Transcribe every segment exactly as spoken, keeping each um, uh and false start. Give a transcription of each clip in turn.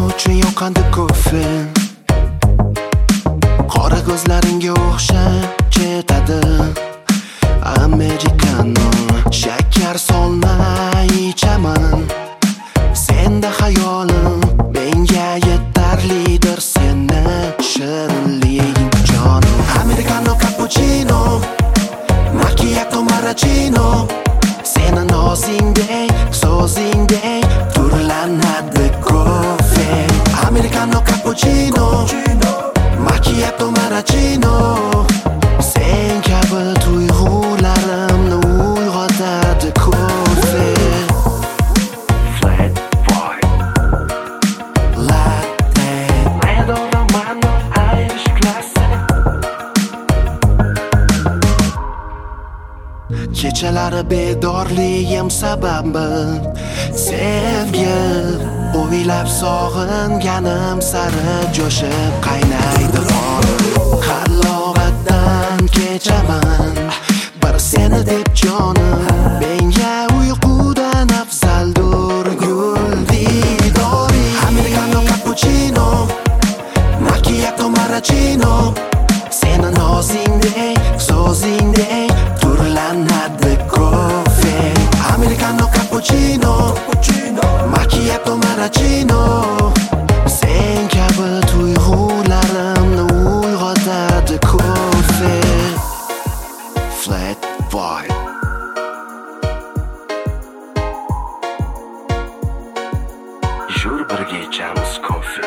uchun yoqadi ko'fi. Qora ko'zlaringga o'xshab chetadi americano. Shakar solmay ichaman, senda hayolim menga yetarlidir. Seni shirinliging jonim. Americano, cappuccino, macchiato, maraschino. Seni nozingdek, so'zingdek turlanadi kofe. Americano, cappuccino, macchiato, maraschino. Sen kabi tuyg'ularimni uyg'otadi kofe. Flat white latte, Madonna, mano, Irish classic. Kechalari bedorligim sababi sevgi. O'ylab sog'inganim sari jo'shib qaynaydi qonim. Qallobatdan kechaman, bir seni deb jonim. Menga uyqudan afzaldur gul didori. Americano, cappuccino, macchiato, maraschino. Seni nozingdek, so'zingdek turlanadi kofe. Americano, cappuccino, macchiato, maraschino. Sen kabi tuyg'ularimni uyg'otadi kofe. Flat white. Jur birga ichamiz kofe.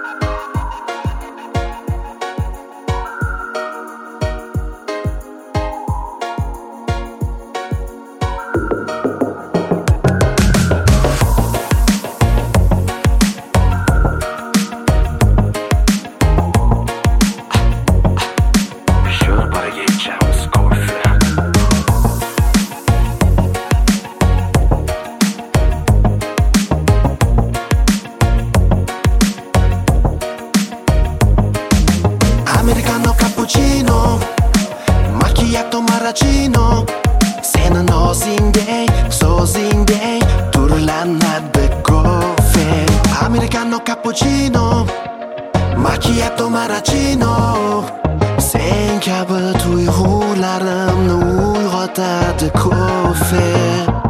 Americano, cappuccino, macchiato, maraschino. Seni nozingdek, so'zingdek turlanadi kofe. Americano, cappuccino, macchiato, maraschino. Sen kabi tuyg'ularimni uyg'otadi kofe.